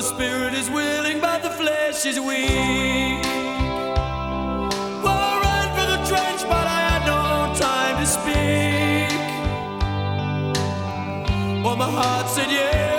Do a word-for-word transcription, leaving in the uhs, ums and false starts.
spirit is willing, but the flesh is weak. Well, I ran for the trench, but I had no time to speak. Well, my heart said yes.